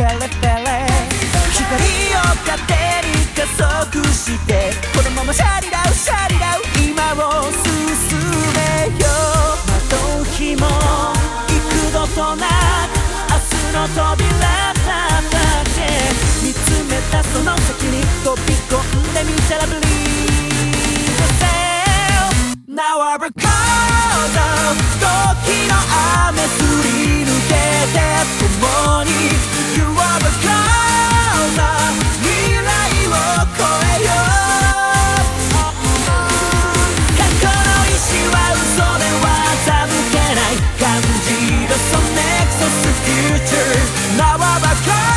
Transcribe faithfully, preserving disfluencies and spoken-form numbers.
ペレペレ光を勝手に加速してこのままシャリラウシャリラウ今を進めよう窓日も幾度となく明日の扉叩け見つめたその先に飛び込んでみたら Believe yourself Now I recall 時の雨すり抜けて共に You are a cloud 未来を越えよう過去の意志は嘘では欺けない感じる So next of the future Now I recall